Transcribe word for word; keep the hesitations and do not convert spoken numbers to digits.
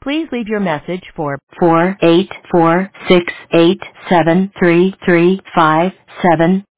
Please leave your message for four eight four six eight seven three three five seven.